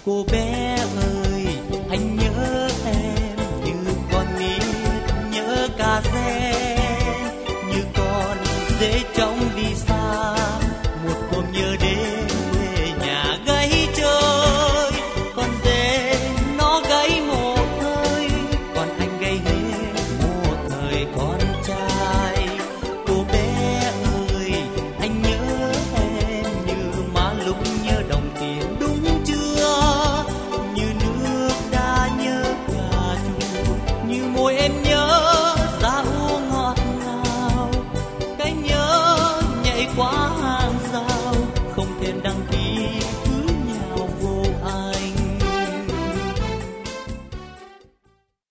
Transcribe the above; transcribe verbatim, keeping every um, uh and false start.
Cô bé ơi, anh nhớ em như con nít nhớ cà ré, như con dễ chóng đi xa. Một hôm nhớ đến